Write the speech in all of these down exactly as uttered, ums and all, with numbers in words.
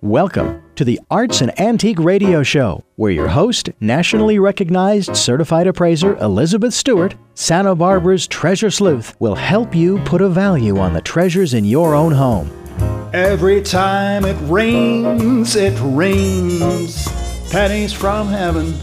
Welcome to the Arts and Antique Radio Show, where your host, nationally recognized certified appraiser Elizabeth Stewart, Santa Barbara's treasure sleuth, will help you put a value on the treasures in your own home. Every time it rains, it rains pennies from heaven.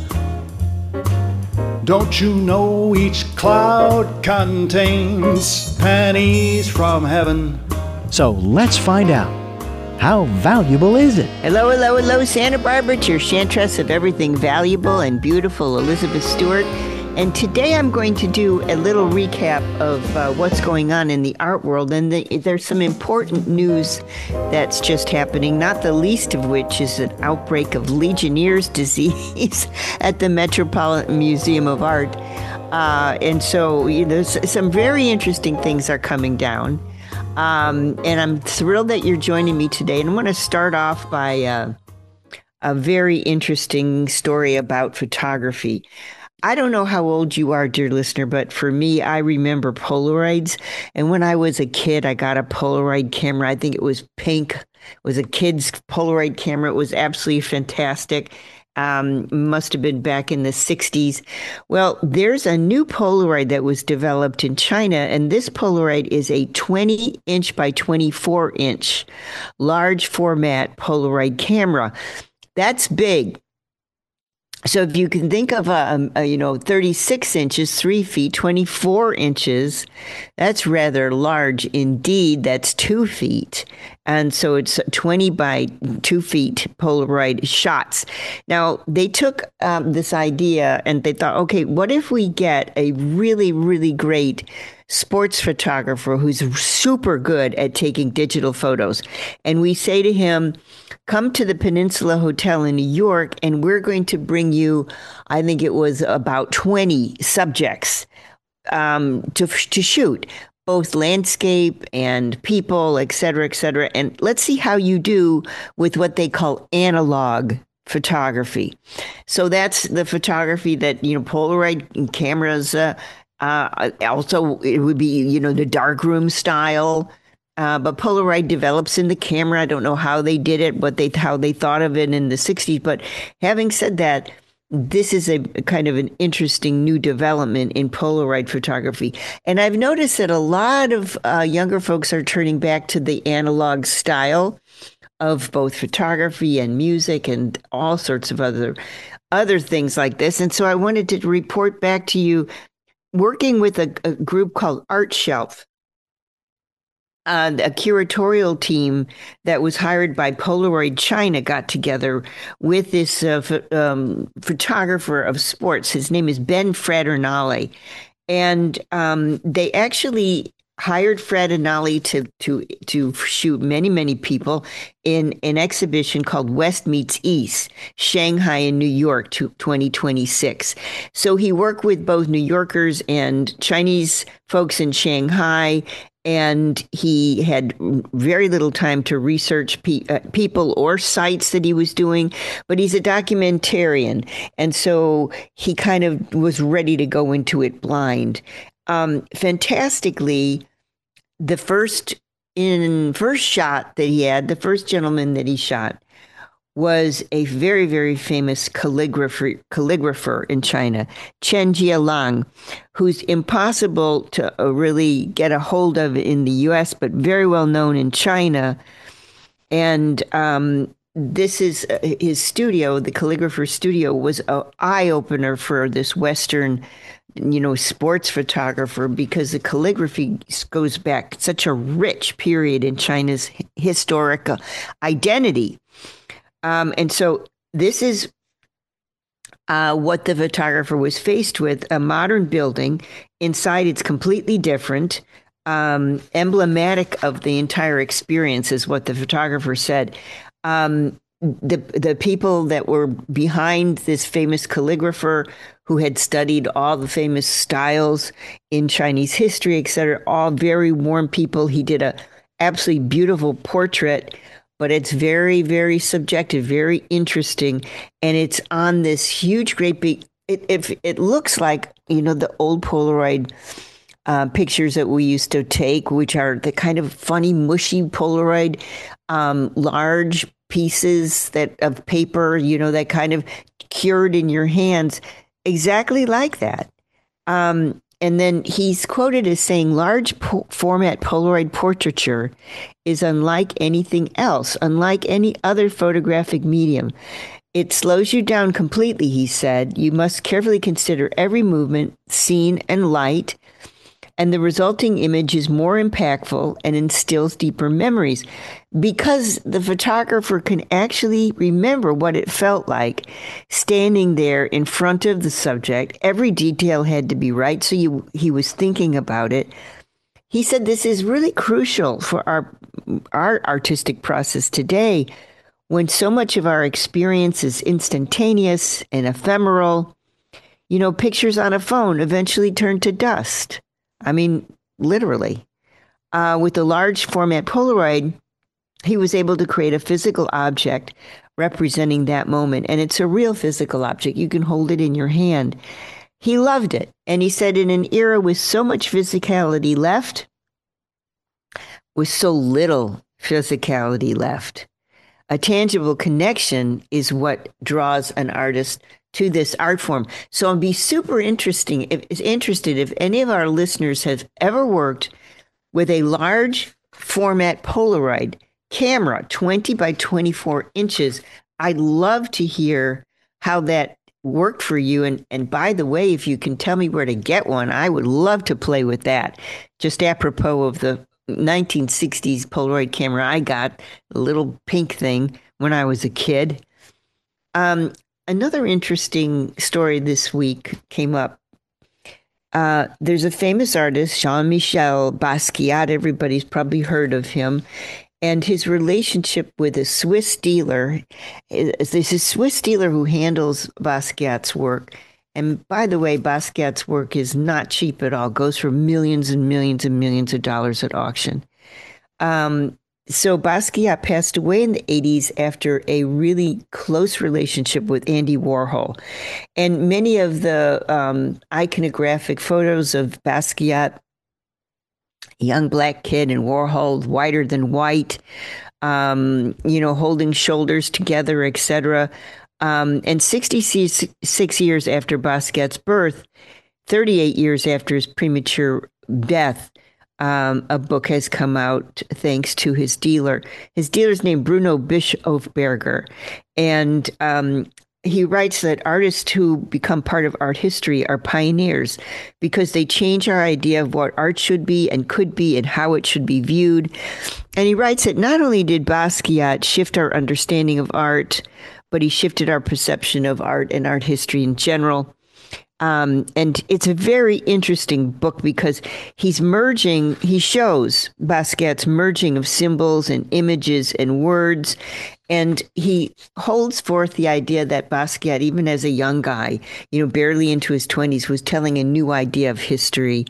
Don't you know each cloud contains pennies from heaven? So let's find out. How valuable is it? Hello, hello, hello, Santa Barbara. It's your chantress of everything valuable and beautiful, Elizabeth Stewart. And today I'm going to do a little recap of uh, what's going on in the art world. And the, there's some important news that's just happening, not the least of which is an outbreak of Legionnaire's disease at the Metropolitan Museum of Art. Uh, and so you know, some very interesting things are coming down. Um, and I'm thrilled that you're joining me today. And I want to start off by uh, a very interesting story about photography. I don't know how old you are, dear listener, but for me, I remember Polaroids. And when I was a kid, I got a Polaroid camera. I think it was pink. It was a kid's Polaroid camera. It was absolutely fantastic. Um, must have been back in the sixties. Well, there's a new Polaroid that was developed in China, and this Polaroid is a twenty inch by twenty-four inch large format Polaroid camera. That's big. So if you can think of a, a you know thirty-six inches, three feet, twenty-four inches, that's rather large indeed. That's two feet. And so it's twenty by two feet Polaroid shots. Now, they took um, this idea and they thought, okay, what if we get a really, really great sports photographer who's super good at taking digital photos? And we say to him, come to the Peninsula Hotel in New York, and we're going to bring you, I think it was about twenty subjects um, to to shoot, both landscape and people, et cetera, et cetera. And let's see how you do with what they call analog photography. So that's the photography that, you know, Polaroid cameras, uh, uh, also it would be, you know, the darkroom style. Uh, but Polaroid develops in the camera. I don't know how they did it, what they how they thought of it in the sixties. But having said that, this is a kind of an interesting new development in Polaroid photography. And I've noticed that a lot of uh, younger folks are turning back to the analog style of both photography and music and all sorts of other other things like this. And so I wanted to report back to you, working with a, a group called Art Shelf. Uh, a curatorial team that was hired by Polaroid China got together with this uh, ph- um, photographer of sports. His name is Ben Fraternale. And um, they actually hired Fraternale to, to, to shoot many, many people in an exhibition called West Meets East, Shanghai and New York, to twenty twenty-six. So he worked with both New Yorkers and Chinese folks in Shanghai, and he had very little time to research pe- uh, people or sites that he was doing, but he's a documentarian. And so he kind of was ready to go into it blind. Um, fantastically, the first in first shot that he had, the first gentleman that he shot, was a very, very famous calligrapher, calligrapher in China, Chen Jialang, who's impossible to really get a hold of in the U S, but very well known in China. And um, this is uh, his studio, the calligrapher studio, was an eye-opener for this Western, you know, sports photographer, because the calligraphy goes back such a rich period in China's historical identity. Um, and so this is uh, what the photographer was faced with: a modern building. Inside, it's completely different. Um, emblematic of the entire experience is what the photographer said. Um, the the people that were behind this famous calligrapher, who had studied all the famous styles in Chinese history, et cetera, all very warm people. He did a absolutely beautiful portrait, but it's very, very subjective, very interesting. And it's on this huge, great big, it, it, it looks like, you know, the old Polaroid uh, pictures that we used to take, which are the kind of funny, mushy Polaroid, um, large pieces that of paper, you know, that kind of cured in your hands, exactly like that. Um, and then he's quoted as saying, large po- format Polaroid portraiture is unlike anything else, unlike any other photographic medium. It slows you down completely, he said. You must carefully consider every movement, scene, and light, and the resulting image is more impactful and instills deeper memories because the photographer can actually remember what it felt like standing there in front of the subject. Every detail had to be right, so you, he was thinking about it. He said this is really crucial for our, our artistic process today, when so much of our experience is instantaneous and ephemeral. You know, pictures on a phone eventually turn to dust. I mean, literally. Uh, with the large format Polaroid, he was able to create a physical object representing that moment. And it's a real physical object. You can hold it in your hand. He loved it. And he said, in an era with so much physicality left, with so little physicality left, a tangible connection is what draws an artist to this art form. So I'd be super interesting if interested if any of our listeners have ever worked with a large format Polaroid camera, twenty by twenty-four inches. I'd love to hear how that worked for you. And, and by the way, if you can tell me where to get one, I would love to play with that. Just apropos of the nineteen sixties Polaroid camera I got, a little pink thing when I was a kid. Um, another interesting story this week came up. Uh, there's a famous artist, Jean-Michel Basquiat. Everybody's probably heard of him. And his relationship with a Swiss dealer. There's a Swiss dealer who handles Basquiat's work. And by the way, Basquiat's work is not cheap at all. It goes for millions and millions and millions of dollars at auction. Um, so Basquiat passed away in the eighties after a really close relationship with Andy Warhol. And many of the um, iconographic photos of Basquiat, young black kid, and Warhol, whiter than white, um, you know, holding shoulders together, et cetera, Um, and sixty-six years after Basquiat's birth, thirty-eight years after his premature death, um, a book has come out thanks to his dealer. His dealer's named Bruno Bischofberger. And um, he writes that artists who become part of art history are pioneers because they change our idea of what art should be and could be and how it should be viewed. And he writes that not only did Basquiat shift our understanding of art, but he shifted our perception of art and art history in general. Um, and it's a very interesting book because he's merging, he shows Basquiat's merging of symbols and images and words. And he holds forth the idea that Basquiat, even as a young guy, you know, barely into his twenties, was telling a new idea of history.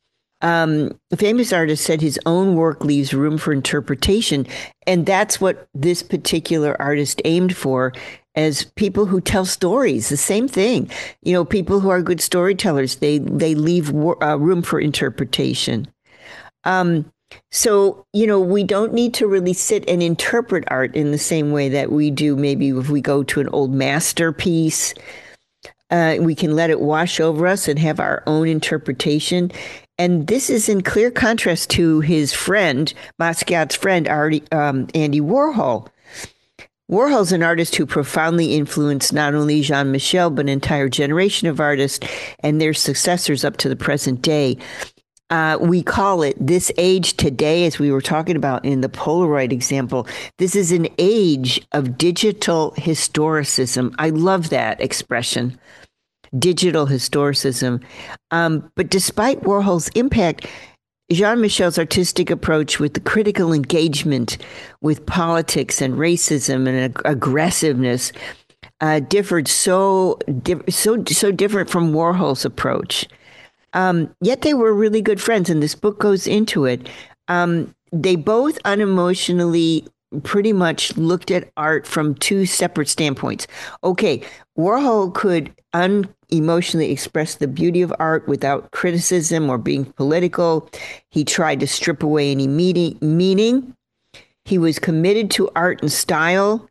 Um, the famous artist said his own work leaves room for interpretation. And that's what this particular artist aimed for, as people who tell stories. The same thing, you know, people who are good storytellers, they, they leave uh, room for interpretation. Um, so, you know, we don't need to really sit and interpret art in the same way that we do. Maybe if we go to an old masterpiece, uh, we can let it wash over us and have our own interpretation. And this is in clear contrast to his friend, Basquiat's friend, um, Andy Warhol. Warhol's an artist who profoundly influenced not only Jean-Michel, but an entire generation of artists and their successors up to the present day. Uh, we call it this age today, as we were talking about in the Polaroid example. This is an age of digital historicism. I love that expression. Digital historicism. Um, but despite Warhol's impact, Jean-Michel's artistic approach with the critical engagement with politics and racism and ag- aggressiveness uh, differed so, di- so, so different from Warhol's approach. Um, yet they were really good friends, and this book goes into it. Um, they both unemotionally pretty much looked at art from two separate standpoints. Okay, Warhol could unemotionally express the beauty of art without criticism or being political. He tried to strip away any meaning. meaning. He was committed to art and style,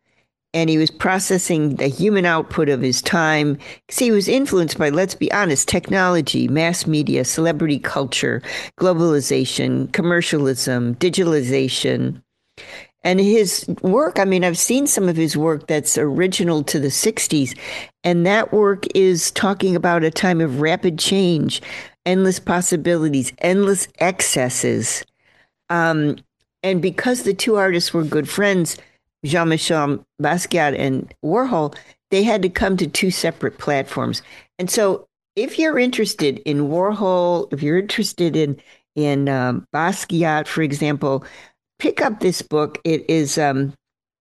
and he was processing the human output of his time. See, he was influenced by, let's be honest, technology, mass media, celebrity culture, globalization, commercialism, digitalization. And his work, I mean, I've seen some of his work that's original to the sixties, and that work is talking about a time of rapid change, endless possibilities, endless excesses. Um, and because the two artists were good friends, Jean-Michel Basquiat and Warhol, they had to come to two separate platforms. And so if you're interested in Warhol, if you're interested in, in um, Basquiat, for example, pick up this book. It is um,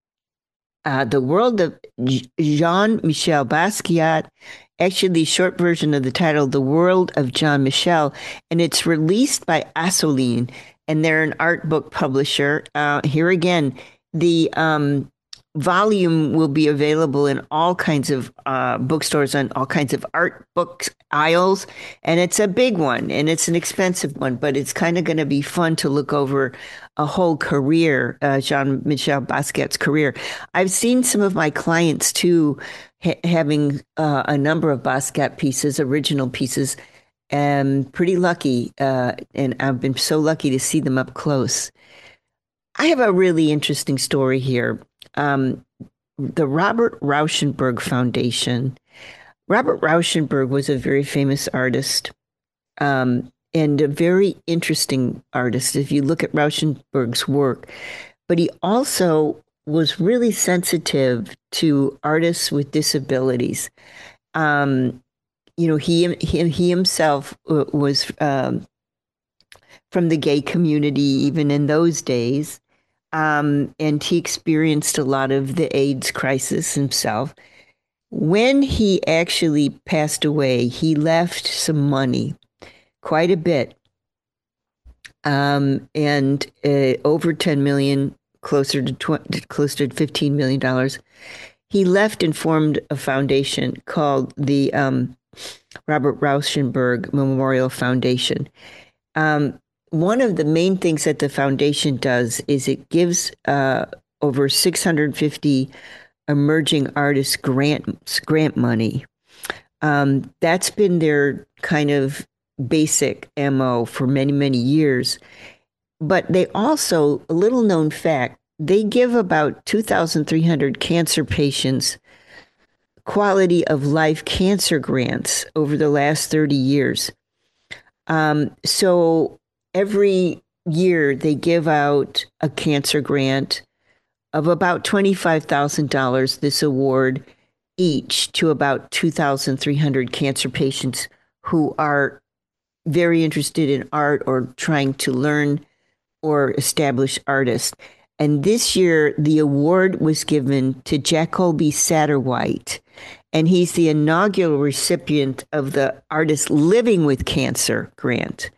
uh, The World of Jean-Michel Basquiat. Actually, the short version of the title, The World of Jean-Michel, and it's released by Assouline, and they're an art book publisher. Uh, here again, the um, volume will be available in all kinds of uh, bookstores and all kinds of art books aisles. And it's a big one and it's an expensive one, but it's kind of going to be fun to look over a whole career, uh, Jean-Michel Basquiat's career. I've seen some of my clients too, ha- having uh, a number of Basquiat pieces, original pieces, and pretty lucky. Uh, and I've been so lucky to see them up close. I have a really interesting story here. Um, the Robert Rauschenberg Foundation. Robert Rauschenberg was a very famous artist um, and a very interesting artist if you look at Rauschenberg's work. But he also was really sensitive to artists with disabilities. Um, you know, he, he, he himself was um, from the gay community, even in those days. Um, and he experienced a lot of the AIDS crisis himself. When he actually passed away, he left some money, quite a bit, um, and uh, over ten million, closer to tw- closer to fifteen million dollars. He left and formed a foundation called the um, Robert Rauschenberg Memorial Foundation. Um, One of the main things that the foundation does is it gives uh, over six hundred fifty emerging artists grant grant money. Um, that's been their kind of basic M O for many, many years. But they also, a little known fact, they give about two thousand three hundred cancer patients quality of life cancer grants over the last thirty years. Um, so every year they give out a cancer grant of about twenty-five thousand dollars, this award each, to about two thousand three hundred cancer patients who are very interested in art or trying to learn or establish artists. And this year, the award was given to Jacoby Satterwhite, and he's the inaugural recipient of the Artist Living with Cancer grant.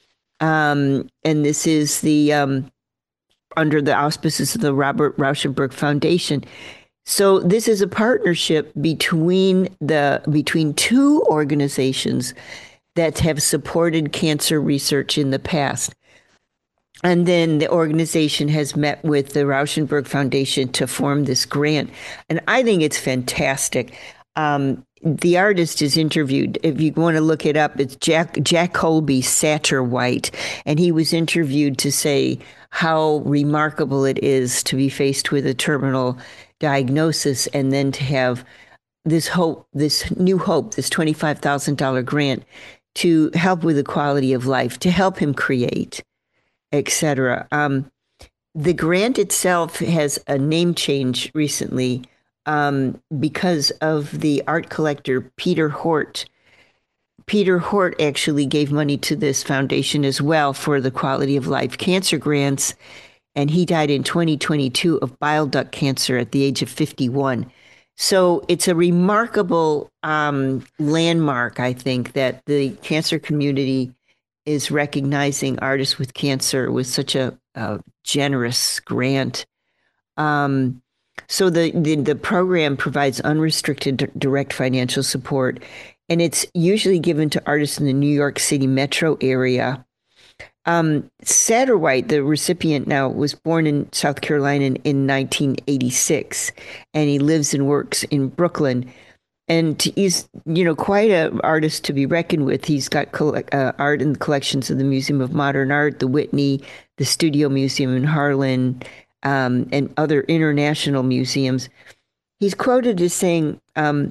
Um, and this is the um, under the auspices of the Robert Rauschenberg Foundation. So this is a partnership between the between two organizations that have supported cancer research in the past. And then the organization has met with the Rauschenberg Foundation to form this grant. And I think it's fantastic. Um, the artist is interviewed. If you want to look it up, it's Jack Jacoby Satterwhite. And he was interviewed to say how remarkable it is to be faced with a terminal diagnosis and then to have this hope, this new hope, this twenty-five thousand dollars grant to help with the quality of life, to help him create, et cetera. Um, the grant itself has a name change recently um, because of the art collector Peter Hort. Peter Hort actually gave money to this foundation as well for the quality of life cancer grants, and he died in twenty twenty-two of bile duct cancer at the age of fifty-one. So it's a remarkable um, landmark, I think, that the cancer community is recognizing artists with cancer with such a, a generous grant. Um, so the, the, the program provides unrestricted d- direct financial support, and it's usually given to artists in the New York City metro area. Um, Satterwhite, the recipient now, was born in South Carolina in, in nineteen eighty-six, and he lives and works in Brooklyn. And he's, you know, quite an artist to be reckoned with. He's got collect, uh, art in the collections of the Museum of Modern Art, the Whitney, the Studio Museum in Harlan, um, and other international museums. He's quoted as saying um,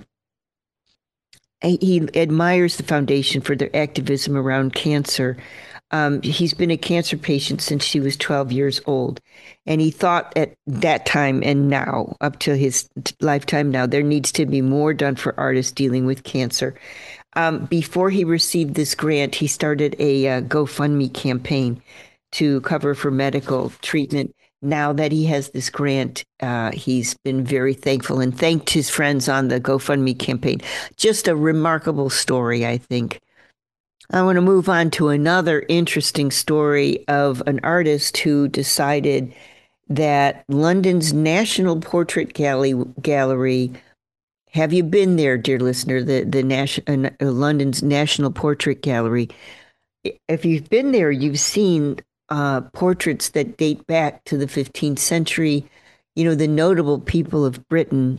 he admires the foundation for their activism around cancer. Um, he's been a cancer patient since she was twelve years old. And he thought at that time and now, up to his lifetime now, there needs to be more done for artists dealing with cancer. Um, before he received this grant, he started a uh, GoFundMe campaign to cover for medical treatment. Now that he has this grant, uh, he's been very thankful and thanked his friends on the GoFundMe campaign. Just a remarkable story, I think. I want to move on to another interesting story of an artist who decided that London's National Portrait Gallery, Gallery have you been there, dear listener, the, the Nation, uh, London's National Portrait Gallery? If you've been there, you've seen uh, portraits that date back to the fifteenth century, you know, the notable people of Britain.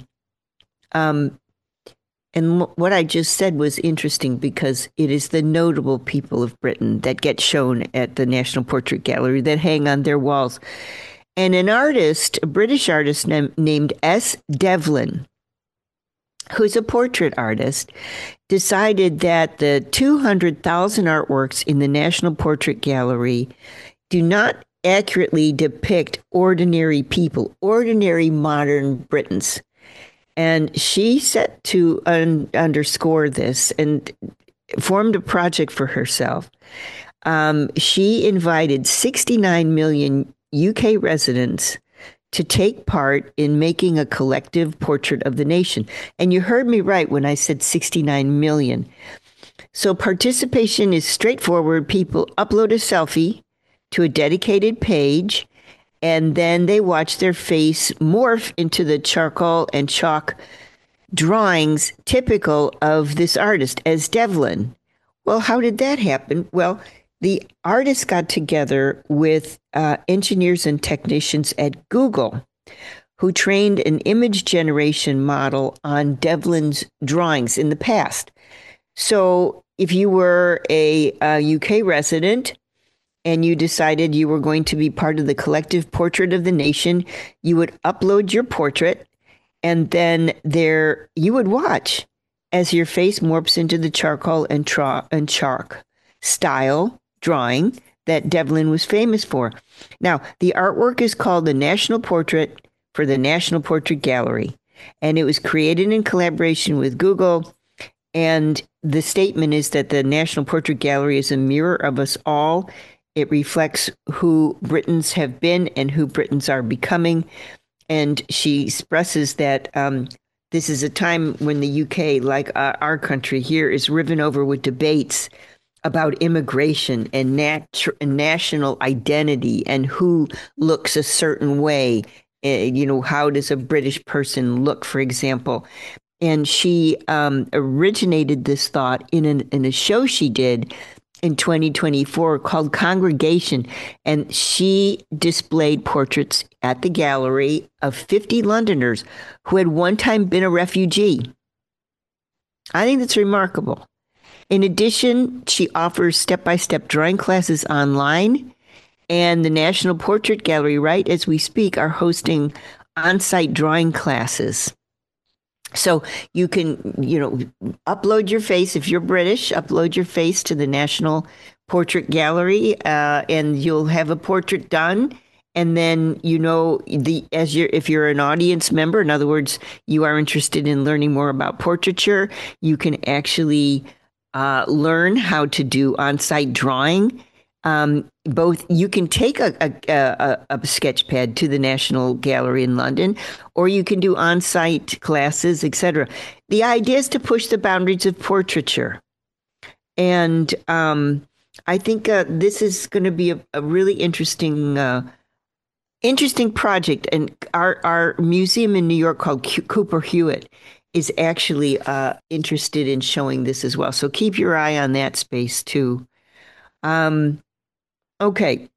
Um, And what I just said was interesting because it is the notable people of Britain that get shown at the National Portrait Gallery that hang on their walls. And an artist, a British artist nam- named S. Devlin, who's a portrait artist, decided that the two hundred thousand artworks in the National Portrait Gallery do not accurately depict ordinary people, ordinary modern Britons. And she set to un- underscore this and formed a project for herself. Um, she invited sixty-nine million U K residents to take part in making a collective portrait of the nation. And you heard me right when I said sixty-nine million. So participation is straightforward. People upload a selfie to a dedicated page, and then they watch their face morph into the charcoal and chalk drawings typical of this artist, as Devlin. Well, how did that happen? Well, the artists got together with uh, engineers and technicians at Google, who trained an image generation model on Devlin's drawings in the past. So if you were a, a U K resident, and you decided you were going to be part of the collective portrait of the nation, you would upload your portrait, and then there you would watch as your face morphs into the charcoal and, tra- and chalk style drawing that Devlin was famous for. Now, the artwork is called the National Portrait for the National Portrait Gallery, and it was created in collaboration with Google. And the statement is that the National Portrait Gallery is a mirror of us all. It reflects who Britons have been and who Britons are becoming. And she expresses that um, this is a time when the U K, like uh, our country here, is riven over with debates about immigration and, nat- and national identity and who looks a certain way. Uh, you know, how does a British person look, for example? And she um, originated this thought in, an, in a show she did in twenty twenty-four called Congregation, and she displayed portraits at the gallery of fifty Londoners who had one time been a refugee. I think that's remarkable. In addition, she offers step-by-step drawing classes online, and the National Portrait Gallery, right as we speak, are hosting on-site drawing classes. So you can, you know, upload your face. If you're British, upload your face to the National Portrait Gallery, uh, and you'll have a portrait done. And then, you know, the as you're if you're an audience member, in other words, you are interested in learning more about portraiture, you can actually uh, learn how to do on-site drawing. Um, both you can take a, a, a, a sketch pad to the National Gallery in London, or you can do on-site classes, et cetera. The idea is to push the boundaries of portraiture. And um, I think uh, this is going to be a, a really interesting uh, interesting project. And our, our museum in New York called Q- Cooper Hewitt is actually uh, interested in showing this as well. So keep your eye on that space too. Um, Okay.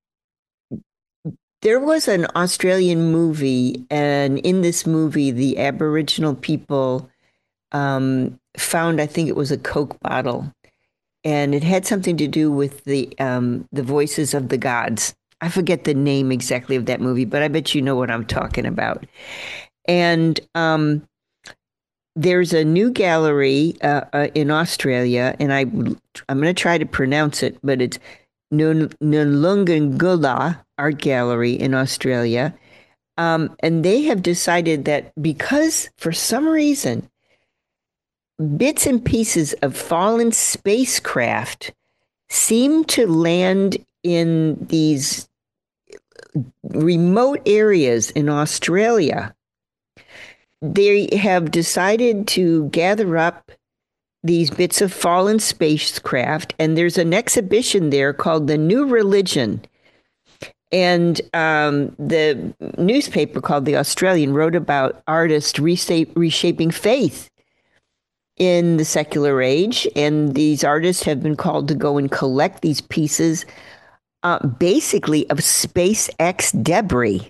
There was an Australian movie, and in this movie, the Aboriginal people um, found, I think it was a Coke bottle, and it had something to do with the um, the voices of the gods. I forget the name exactly of that movie, but I bet you know what I'm talking about. And um, there's a new gallery uh, uh, in Australia, and I I'm going to try to pronounce it, but it's Nulungangula Art Gallery in Australia. Um, and they have decided that because for some reason, bits and pieces of fallen spacecraft seem to land in these remote areas in Australia, they have decided to gather up these bits of fallen spacecraft, and there's an exhibition there called The New Religion. And um, the newspaper called The Australian wrote about artists reshape, reshaping faith in the secular age. And these artists have been called to go and collect these pieces, uh, basically of SpaceX debris.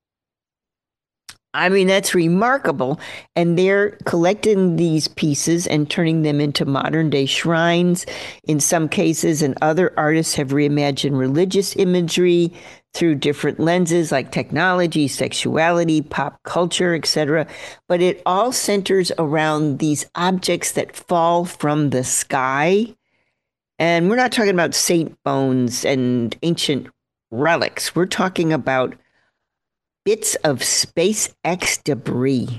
I mean, that's remarkable. And they're collecting these pieces and turning them into modern day shrines in some cases. And other artists have reimagined religious imagery through different lenses like technology, sexuality, pop culture, et cetera. But it all centers around these objects that fall from the sky. And we're not talking about saint bones and ancient relics. We're talking about bits of SpaceX debris.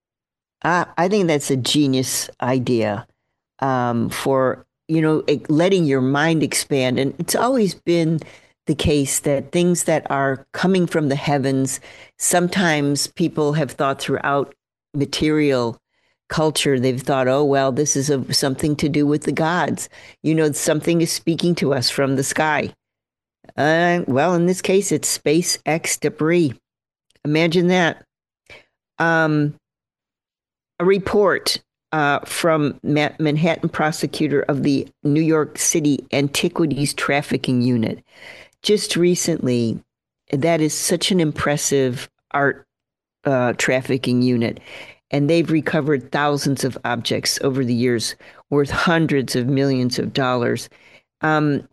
Uh, I think that's a genius idea um, for, you know, letting your mind expand. And it's always been the case that things that are coming from the heavens, sometimes people have thought throughout material culture, they've thought, oh, well, this is a, something to do with the gods. You know, something is speaking to us from the sky. Uh, well, in this case, it's SpaceX debris. Imagine that. Um, a report uh, from Ma- Manhattan prosecutor of the New York City Antiquities Trafficking Unit. Just recently, that is such an impressive art uh, trafficking unit. And they've recovered thousands of objects over the years worth hundreds of millions of dollars. Um,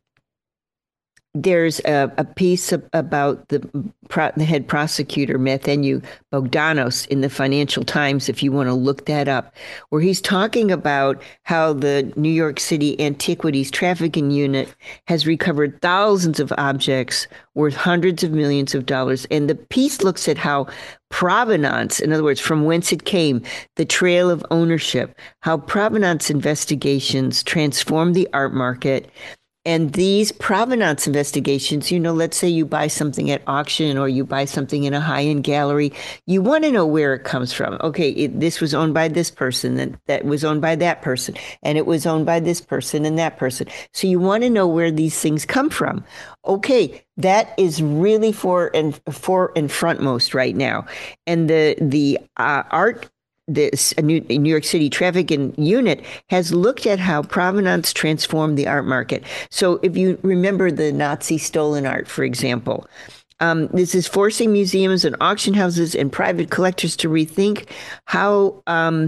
There's a, a piece of, about the, pro, the head prosecutor, Matthew Bogdanos, in the Financial Times, if you want to look that up, where he's talking about how the New York City Antiquities Trafficking Unit has recovered thousands of objects worth hundreds of millions of dollars. And the piece looks at how provenance, in other words, from whence it came, the trail of ownership, how provenance investigations transform the art market. And these provenance investigations, you know, let's say you buy something at auction or you buy something in a high-end gallery, you want to know where it comes from. Okay, it, this was owned by this person, and that was owned by that person, and it was owned by this person and that person. So you want to know where these things come from. Okay, that is really for and for and frontmost right now. And the the uh, art This New, New York City Trafficking Unit has looked at how provenance transformed the art market. So if you remember the Nazi stolen art, for example, um, this is forcing museums and auction houses and private collectors to rethink how um,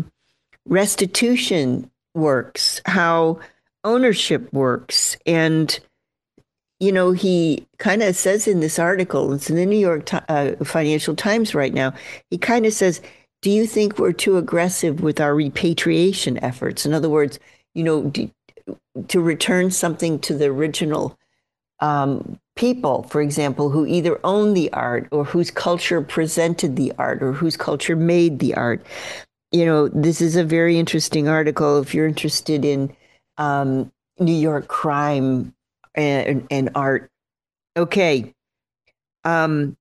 restitution works, how ownership works. And, you know, he kind of says in this article, it's in the New York uh, Financial Times right now, he kind of says, do you think we're too aggressive with our repatriation efforts? In other words, you know, do, to return something to the original um, people, for example, who either owned the art or whose culture presented the art or whose culture made the art. You know, this is a very interesting article if you're interested in um, New York crime and, and art. Okay. Um,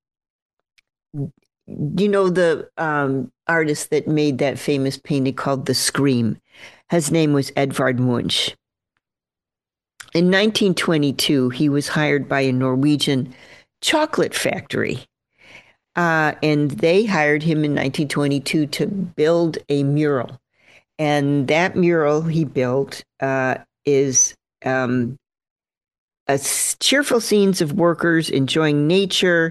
you know, the um, artist that made that famous painting called The Scream, his name was Edvard Munch. In nineteen twenty-two, he was hired by a Norwegian chocolate factory. Uh, and they hired him in nineteen twenty-two to build a mural. And that mural he built uh, is um, uh, cheerful scenes of workers enjoying nature.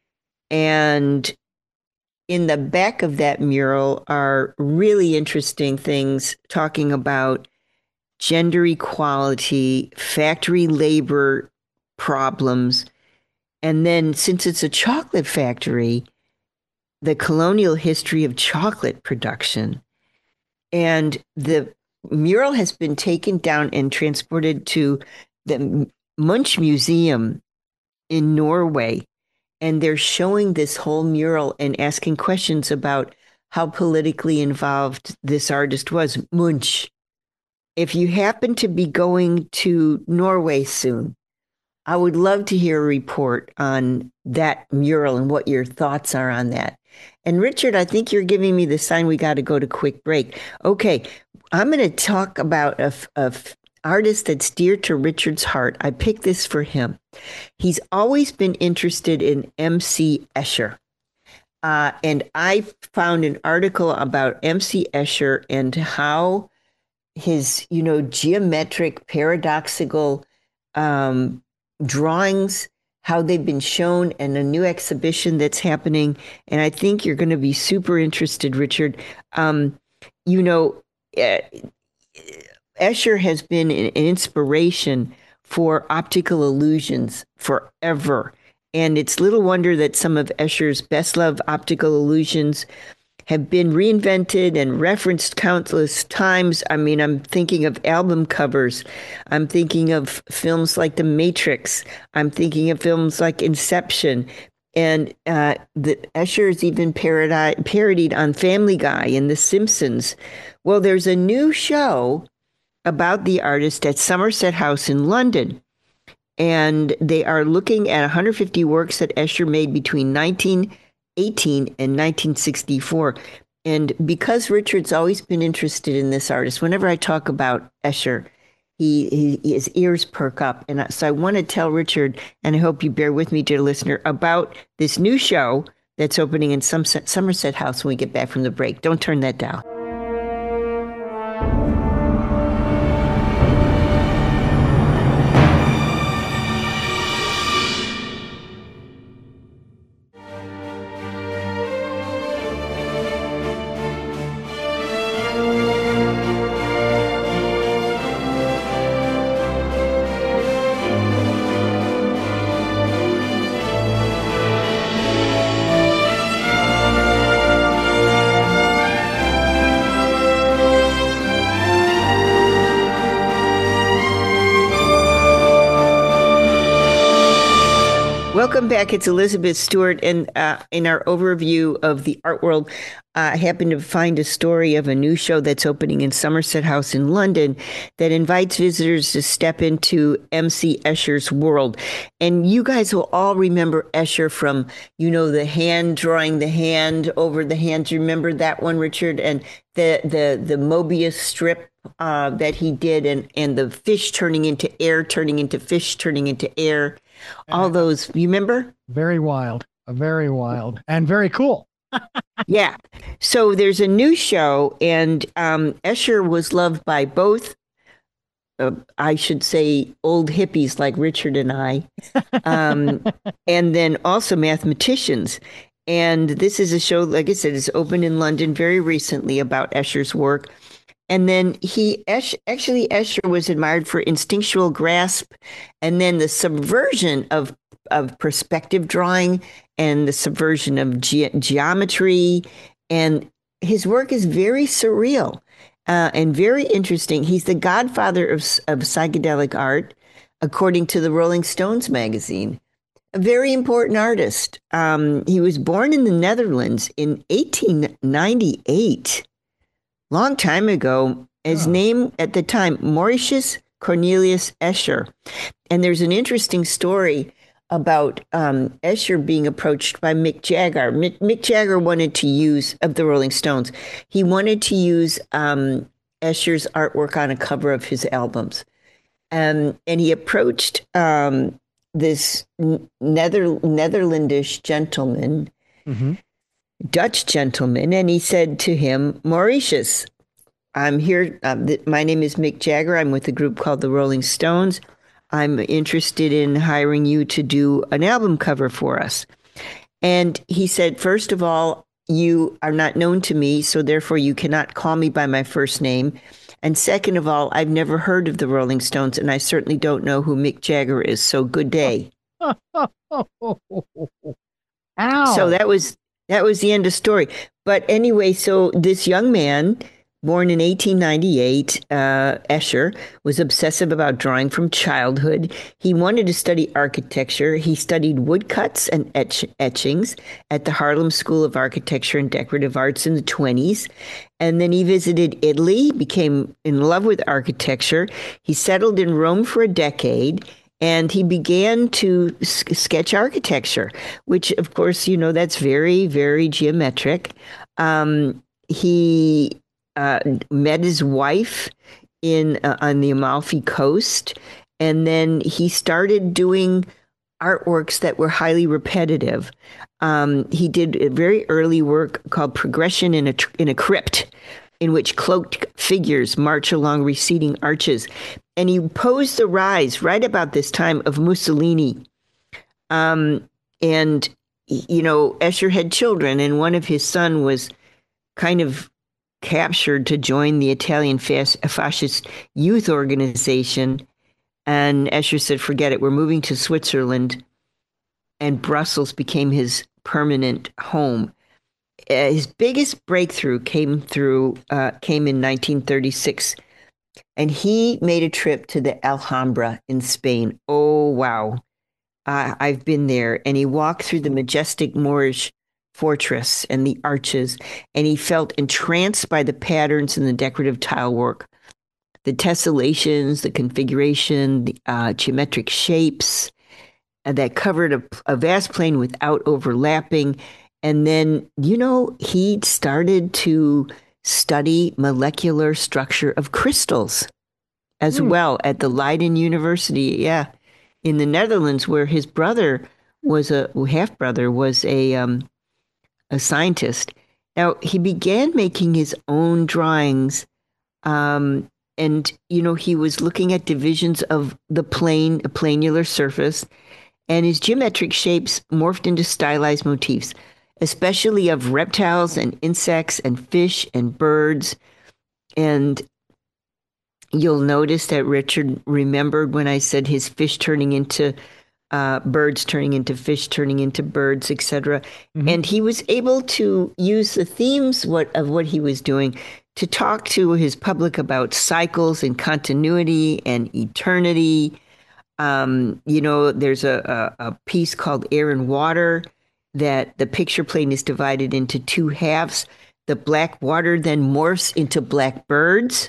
And in the back of that mural are really interesting things talking about gender equality, factory labor problems. And then, since it's a chocolate factory, the colonial history of chocolate production. And the mural has been taken down and transported to the Munch Museum in Norway. And they're showing this whole mural and asking questions about how politically involved this artist was, Munch. If you happen to be going to Norway soon, I would love to hear a report on that mural and what your thoughts are on that. And Richard, I think you're giving me the sign we got to go to quick break. Okay, I'm going to talk about a, a artist that's dear to Richard's heart. I picked this for him. He's always been interested in M C Escher. Uh, and I found an article about M C Escher and how his, you know, geometric, paradoxical um, drawings, how they've been shown in a new exhibition that's happening. And I think you're going to be super interested, Richard. Um, you know, uh, Escher has been an inspiration for optical illusions forever. And it's little wonder that some of Escher's best-loved optical illusions have been reinvented and referenced countless times. I mean, I'm thinking of album covers. I'm thinking of films like The Matrix. I'm thinking of films like Inception. And uh, the Escher is even parodi- parodied on Family Guy and The Simpsons. Well, there's a new show about the artist at Somerset House in London. And they are looking at one hundred fifty works that Escher made between nineteen eighteen and nineteen sixty-four. And because Richard's always been interested in this artist, whenever I talk about Escher, he, he his ears perk up. And so I want to tell Richard, and I hope you bear with me, dear listener, about this new show that's opening in Somerset, Somerset House when we get back from the break. Don't turn that down. Welcome back. It's Elizabeth Stewart. And uh, in our overview of the art world, uh, I happened to find a story of a new show that's opening in Somerset House in London that invites visitors to step into M C Escher's world. And you guys will all remember Escher from, you know, the hand drawing the hand over the hand. Do you remember that one, Richard? And the the the Mobius strip uh, that he did, and, and the fish turning into air, turning into fish, turning into air. All those, you remember? Very wild, very wild, and very cool. Yeah. So there's a new show, and um, Escher was loved by both, uh, I should say, old hippies like Richard and I, um, and then also mathematicians. And this is a show, like I said, is opened in London very recently about Escher's work. And then he Esch, actually Escher was admired for instinctual grasp, and then the subversion of of perspective drawing and the subversion of ge- geometry. And his work is very surreal uh, and very interesting. He's the godfather of of psychedelic art, according to the Rolling Stones magazine. A very important artist. Um, he was born in the Netherlands in eighteen ninety-eight. Long time ago. His oh. name at the time, Mauritius Cornelius Escher. And there's an interesting story about um, Escher being approached by Mick Jagger. Mick, Mick Jagger wanted to use, of the Rolling Stones, he wanted to use um, Escher's artwork on a cover of his albums. Um, and he approached um, this Nether, Netherlandish gentleman, mm-hmm. Dutch gentleman, and he said to him, Mauritius, I'm here. Uh, th- my name is Mick Jagger. I'm with a group called the Rolling Stones. I'm interested in hiring you to do an album cover for us. And he said, first of all, you are not known to me, so therefore you cannot call me by my first name. And second of all, I've never heard of the Rolling Stones, and I certainly don't know who Mick Jagger is. So good day. Ow. So that was that was the end of story. But anyway, so this young man, born in eighteen ninety-eight, uh, Escher, was obsessive about drawing from childhood. He wanted to study architecture. He studied woodcuts and etch- etchings at the Harlem School of Architecture and Decorative Arts in the twenties. And then he visited Italy, became in love with architecture. He settled in Rome for a decade. And he began to s- sketch architecture, which, of course, you know, that's very, very geometric. Um, he uh, met his wife in uh, on the Amalfi Coast, and then he started doing artworks that were highly repetitive. Um, he did a very early work called Progression in a tr- in a Crypt, in which cloaked figures march along receding arches. And he posed the rise right about this time of Mussolini. Um, and, you know, Escher had children, and one of his son was kind of captured to join the Italian fas- fascist youth organization. And Escher said, forget it, we're moving to Switzerland. And Brussels became his permanent home. Uh, his biggest breakthrough came through uh, came in nineteen thirty-six, and he made a trip to the Alhambra in Spain. Oh wow, uh, I've been there. And he walked through the majestic Moorish fortress and the arches, and he felt entranced by the patterns and the decorative tile work, the tessellations, the configuration, the uh, geometric shapes uh, that covered a, a vast plain without overlapping. And then, you know, he started to study molecular structure of crystals as mm. well at the Leiden University, yeah, in the Netherlands, where his brother was a half brother was a um, a scientist. Now he began making his own drawings, um, and you know he was looking at divisions of the plane, a planular surface, and his geometric shapes morphed into stylized motifs, especially of reptiles and insects and fish and birds. And you'll notice that Richard remembered when I said his fish turning into uh, birds, turning into fish, turning into birds, et cetera. Mm-hmm. And he was able to use the themes what, of what he was doing to talk to his public about cycles and continuity and eternity. Um, you know, there's a, a, a piece called Air and Water, that the picture plane is divided into two halves. The black water then morphs into black birds,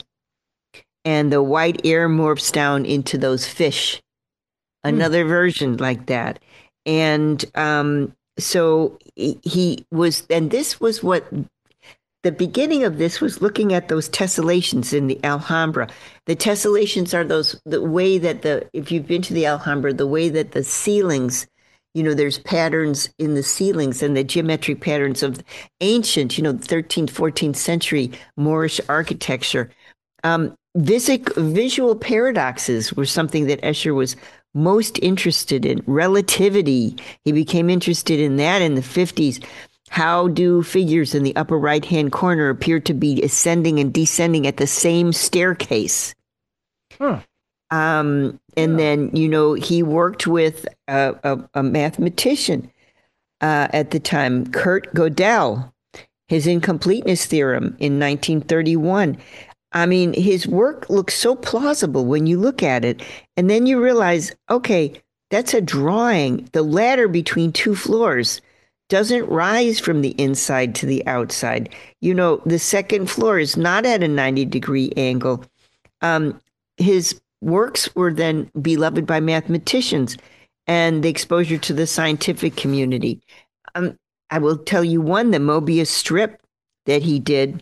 and the white air morphs down into those fish. Another mm. version like that. And um, so he was, and this was what, the beginning of this was looking at those tessellations in the Alhambra. The tessellations are those, the way that the, if you've been to the Alhambra, the way that the ceilings, you know, there's patterns in the ceilings and the geometric patterns of ancient, you know, thirteenth, fourteenth century Moorish architecture. Um, visic, visual paradoxes were something that Escher was most interested in. Relativity, he became interested in that in the fifties. How do figures in the upper right-hand corner appear to be ascending and descending at the same staircase? Huh. Um, and yeah. then, you know, he worked with a, a, a mathematician uh, at the time, Kurt Gödel, his incompleteness theorem in nineteen thirty-one. I mean, his work looks so plausible when you look at it. And then you realize, okay, that's a drawing. The ladder between two floors doesn't rise from the inside to the outside. You know, the second floor is not at a ninety degree angle. Um, his works were then beloved by mathematicians and the exposure to the scientific community. Um, I will tell you one, the Mobius strip that he did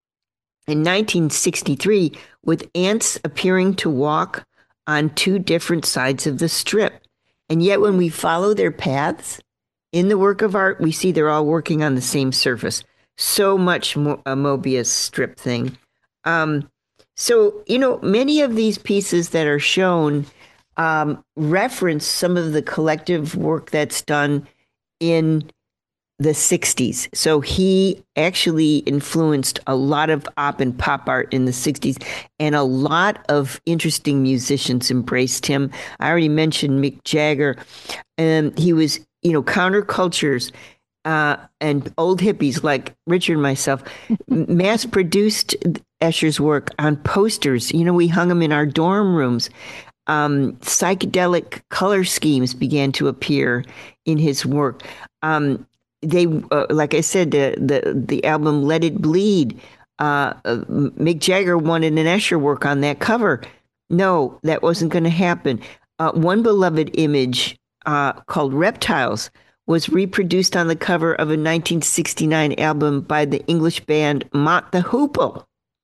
in nineteen sixty-three with ants appearing to walk on two different sides of the strip. And yet when we follow their paths in the work of art, we see they're all working on the same surface. So much more a Mobius strip thing. Um, So, you know, many of these pieces that are shown um, reference some of the collective work that's done in the sixties. So he actually influenced a lot of op and pop art in the sixties, and a lot of interesting musicians embraced him. I already mentioned Mick Jagger. And he was, you know, countercultures uh, and old hippies like Richard and myself mass produced Escher's work on posters. You know, we hung them in our dorm rooms. Um, psychedelic color schemes began to appear in his work. Um, they, uh, like I said, the, the the album "Let It Bleed." Uh, uh, Mick Jagger wanted an Escher work on that cover. No, that wasn't going to happen. Uh, one beloved image uh, called "Reptiles" was reproduced on the cover of a nineteen sixty-nine album by the English band Mott the Hoople.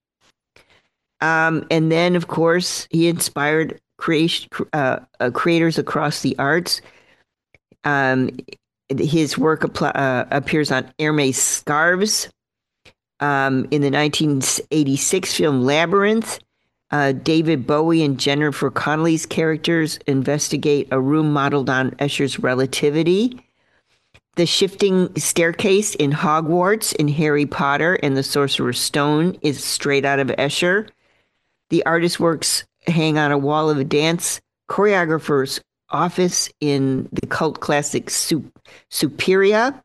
Um, and then, of course, he inspired creation, uh, uh, creators across the arts. Um, his work uh, appears on Hermes scarves. Um, in the nineteen eighty-six film Labyrinth, uh, David Bowie and Jennifer Connelly's characters investigate a room modeled on Escher's Relativity. The shifting staircase in Hogwarts in Harry Potter and the Sorcerer's Stone is straight out of Escher. The artist's works hang on a wall of a dance choreographer's office in the cult classic Sup- Superia.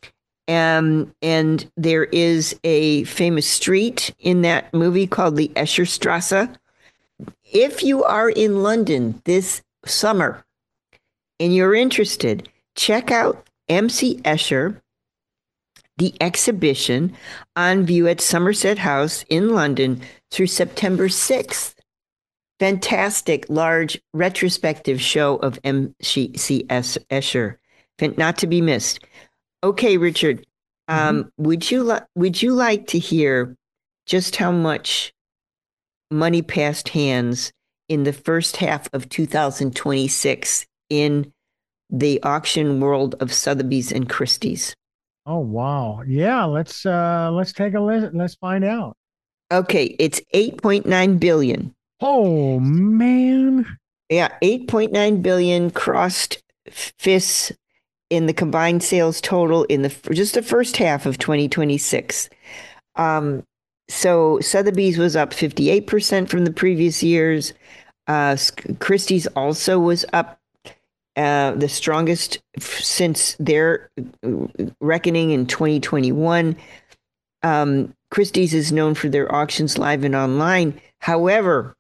Um, and there is a famous street in that movie called the Escherstrasse. If you are in London this summer and you're interested, check out M C Escher, the exhibition, on view at Somerset House in London through September sixth. Fantastic, large, retrospective show of M C Escher. Not to be missed. Okay, Richard, um, mm-hmm. would you li- would you like to hear just how much money passed hands in the first half of two thousand twenty-six in the auction world of Sotheby's and Christie's? Oh, wow. Yeah, let's uh, let's take a listen. Let's find out. Okay, it's eight point nine billion dollars. Oh, man. Yeah, eight point nine billion dollars crossed fists in the combined sales total in the just the first half of twenty twenty-six. Um, so Sotheby's was up fifty-eight percent from the previous years. Uh, Christie's also was up uh, the strongest f- since their reckoning in twenty twenty-one. Um, Christie's is known for their auctions live and online. However,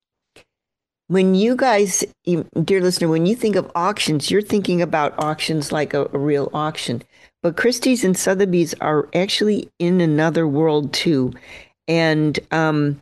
when you guys, dear listener, when you think of auctions, you're thinking about auctions like a, a real auction. But Christie's and Sotheby's are actually in another world too. And um,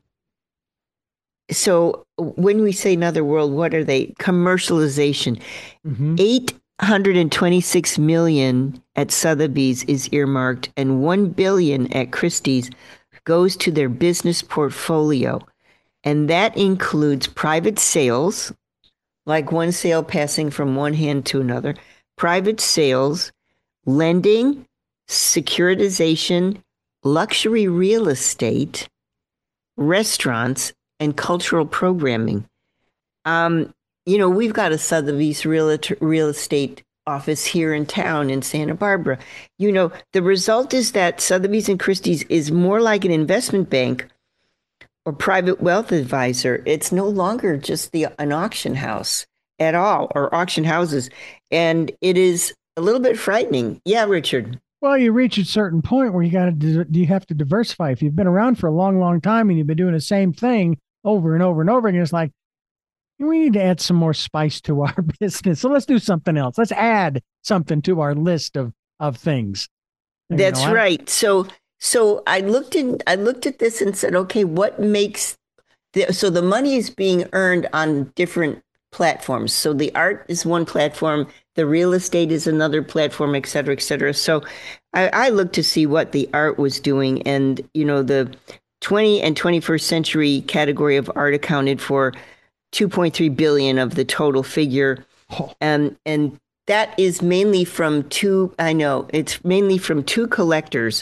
so when we say another world, what are they? Commercialization. Mm-hmm. eight hundred twenty-six million at Sotheby's is earmarked, and one billion at Christie's goes to their business portfolio. And that includes private sales, like one sale passing from one hand to another, private sales, lending, securitization, luxury real estate, restaurants, and cultural programming. Um, you know, we've got a Sotheby's real, real estate office here in town in Santa Barbara. You know, the result is that Sotheby's and Christie's is more like an investment bank or private wealth advisor. It's no longer just the an auction house at all, or auction houses. And it is a little bit frightening. Yeah, Richard. Well, you reach a certain point where you got to, you have to diversify. If you've been around for a long, long time and you've been doing the same thing over and over and over again, it's like, we need to add some more spice to our business. So let's do something else. Let's add something to our list of, of things. And, That's you know, right. I, so, So I looked in, I looked at this and said, okay, what makes the, so the money is being earned on different platforms. So the art is one platform, the real estate is another platform, et cetera, et cetera. So I, I looked to see what the art was doing. And, you know, the twentieth and twenty-first century category of art accounted for two point three billion of the total figure. Oh. And, and that is mainly from two, I know, it's mainly from two collectors.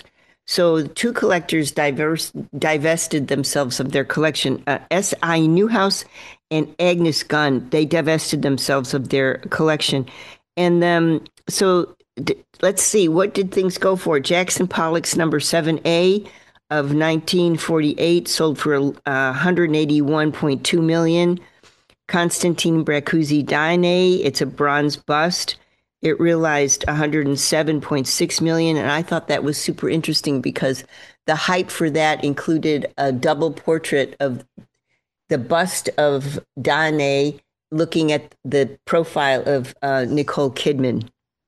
So two collectors diverse, divested themselves of their collection. Uh, S I Newhouse and Agnes Gunn, they divested themselves of their collection. And um, so d- let's see, what did things go for? Jackson Pollock's number seven A of nineteen forty-eight sold for uh, one hundred eighty-one point two million dollars. Constantine Brancusi Dine, it's a bronze bust. It realized one hundred seven point six million dollars, and I thought that was super interesting because the hype for that included a double portrait of the bust of Dane looking at the profile of uh, Nicole Kidman.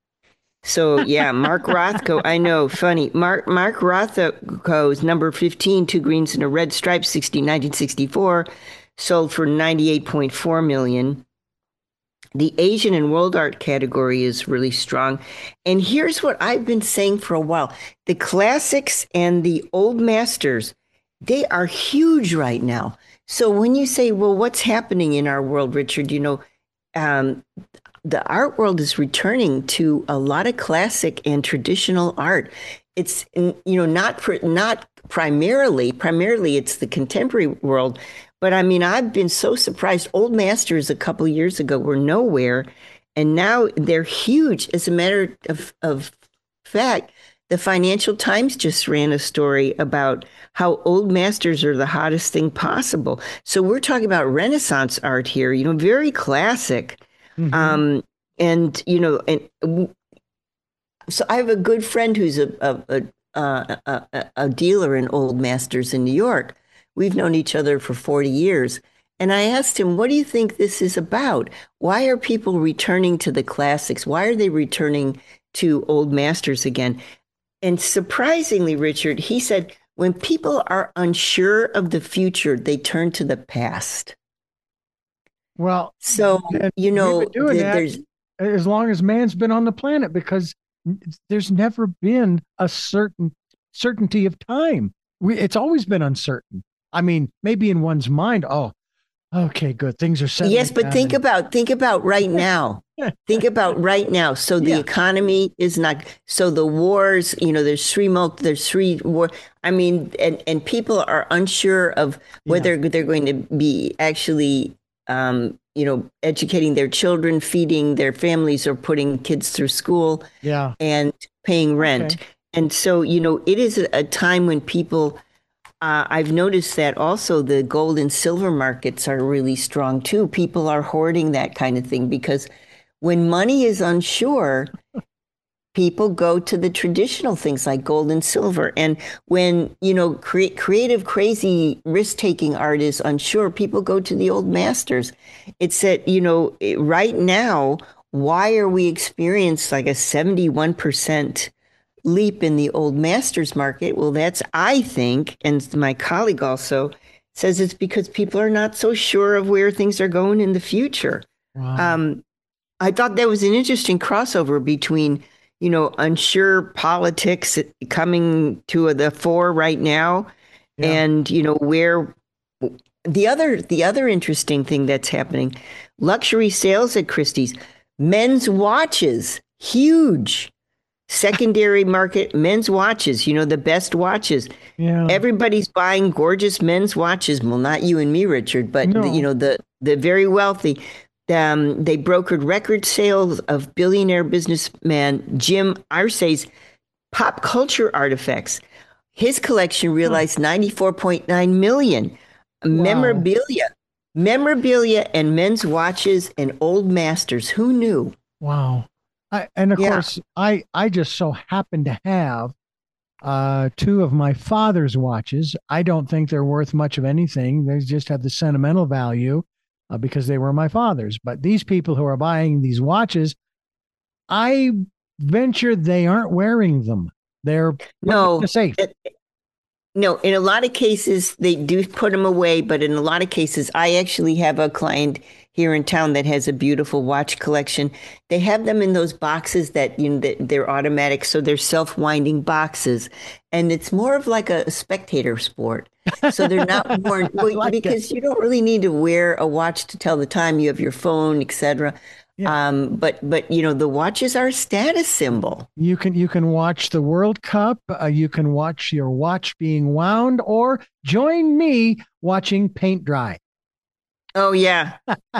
So yeah, Mark Rothko, I know, funny. Mark Mark Rothko's number fifteen, two greens and a red stripe, nineteen sixty-four, sold for ninety-eight point four million dollars. The Asian and world art category is really strong. And here's what I've been saying for a while. The classics and the old masters, they are huge right now. So when you say, well, what's happening in our world, Richard, you know, um, the art world is returning to a lot of classic and traditional art. It's, you know, not not primarily, primarily it's the contemporary world. But I mean, I've been so surprised. Old masters a couple of years ago were nowhere, and now they're huge. As a matter of, of fact, the Financial Times just ran a story about how old masters are the hottest thing possible. So we're talking about Renaissance art here, you know, very classic. Mm-hmm. Um, and, you know, and so I have a good friend who's a, a, a, a, a dealer in old masters in New York. We've known each other for forty years. And I asked him, what do you think this is about? Why are people returning to the classics? Why are they returning to old masters again? And surprisingly, Richard, he said, when people are unsure of the future, they turn to the past. Well, so, you know, doing the, that there's as long as man's been on the planet, because there's never been a certain certainty of time. We, it's always been uncertain. I mean, maybe in one's mind, oh, okay, good. Things are settling Yes, but down think and- about think about right now. Think about right now. So the Yeah. economy is not. So the wars. You know, there's three multi. There's three war. I mean, and and people are unsure of whether Yeah. they're going to be actually, um, you know, educating their children, feeding their families, or putting kids through school. Yeah. And paying rent. Okay. And so, you know, it is a, a time when people. Uh, I've noticed that also the gold and silver markets are really strong too. People are hoarding that kind of thing because when money is unsure, people go to the traditional things like gold and silver. And when, you know, cre- creative, crazy, risk-taking art is unsure, people go to the old masters. It's that, you know, right now, why are we experiencing like a seventy-one percent leap in the old masters market? Well, that's, I think, and my colleague also says it's because people are not so sure of where things are going in the future. Wow. Um, I thought that was an interesting crossover between, you know, unsure politics coming to the fore right now, Yeah. and, you know, where the other the other interesting thing that's happening, luxury sales at Christie's, men's watches, huge. Secondary market, men's watches, you know, the best watches. Yeah. Everybody's buying gorgeous men's watches. Well, not you and me, Richard, but No. the, you know, the the very wealthy. Um, they brokered record sales of billionaire businessman Jim Arce's pop culture artifacts. His collection realized ninety-four point nine million. Wow. Memorabilia, memorabilia, and men's watches and old masters. Who knew? Wow. I, and of Yeah. course, I, I just so happen to have uh, two of my father's watches. I don't think they're worth much of anything. They just have the sentimental value uh, because they were my father's. But these people who are buying these watches, I venture they aren't wearing them. They're put No. in the safe. It- No, in a lot of cases, they do put them away, but in a lot of cases, I actually have a client here in town that has a beautiful watch collection. They have them in those boxes that, you know, that they're automatic, so they're self-winding boxes, and it's more of like a spectator sport. So they're not worn I like it. because you don't really need to wear a watch to tell the time. You have your phone, et cetera. Yeah. Um, but but you know, the watches are a status symbol. You can you can watch the World Cup. Uh, you can watch your watch being wound, or join me watching paint dry. Oh yeah.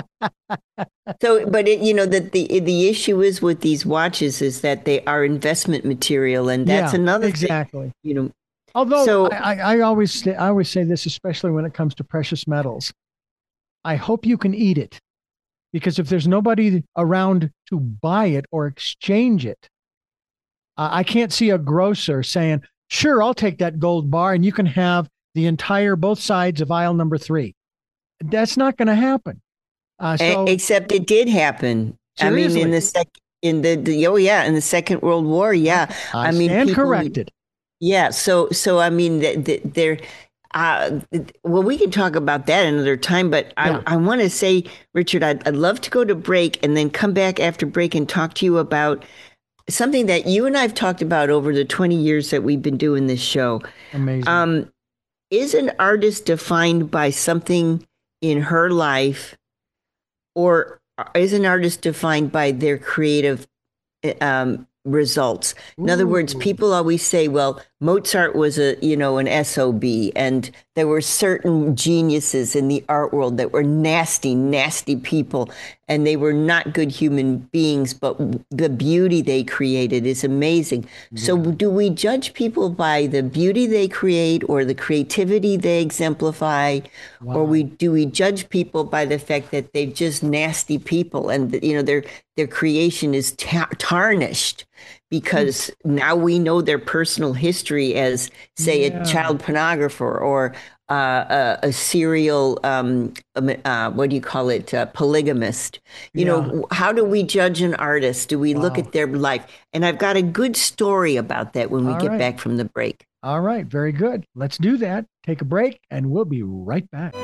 So, but it, you know that the the issue is with these watches is that they are investment material, and that's Yeah, another exactly. thing. You know, Although so I, I, I always say, I always say this, especially when it comes to precious metals. I hope you can eat it, because if there's nobody around to buy it or exchange it, uh, I can't see a grocer saying, "Sure, I'll take that gold bar, and you can have the entire both sides of aisle number three." That's not going to happen. Uh, e- so except it did happen. I mean, in seriously, the sec in the, the oh yeah, in the Second World War, yeah. I I mean, stand people, corrected. yeah. So so I mean, th- th- they're. Uh, well, we can talk about that another time, but I, Yeah. I want to say, Richard, I'd, I'd love to go to break and then come back after break and talk to you about something that you and I've talked about over the twenty years that we've been doing this show. Amazing. Um, is an artist defined by something in her life, or is an artist defined by their creative um, results? In other words, Ooh. people always say, well, Mozart was a, you know, an S O B, and there were certain geniuses in the art world that were nasty, nasty people, and they were not good human beings, but the beauty they created is amazing. So do we judge people by the beauty they create or the creativity they exemplify? Or we do we judge people by the fact that they're just nasty people, and you know their their creation is ta- tarnished because now we know their personal history as, say, Yeah. a child pornographer or uh, a, a serial, um, uh, what do you call it, uh, polygamist. You Yeah. know, how do we judge an artist? Do we look Wow. at their life? And I've got a good story about that when we All get right. back from the break. All right, very good. Let's do that. Take a break, and we'll be right back.